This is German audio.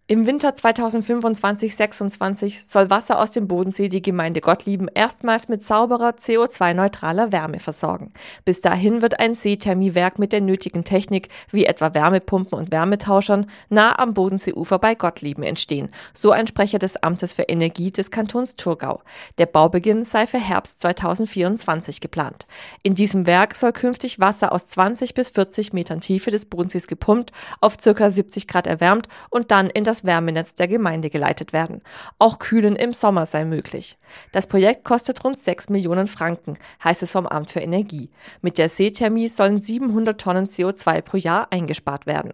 Im Winter 2025/26 soll Wasser aus dem Bodensee die Gemeinde Gottlieben erstmals mit sauberer, CO2-neutraler Wärme versorgen. Bis dahin wird ein Seethermiewerk mit der nötigen Technik, wie etwa Wärmepumpen und Wärmetauschern, nah am Bodenseeufer bei Gottlieben entstehen, so ein Sprecher des Amtes für Energie des Kantons Thurgau. Der Baubeginn sei für Herbst 2024 geplant. In diesem Werk soll künftig Wasser aus 20 bis 40 Metern Tiefe des Bodensees gepumpt, auf ca. 70 Grad erwärmt und dann in das Wärmenetz der Gemeinde geleitet werden. Auch Kühlen im Sommer sei möglich. Das Projekt kostet rund 6 Millionen Franken, heißt es vom Amt für Energie. Mit der Seethermie sollen 700 Tonnen CO2 pro Jahr eingespart werden.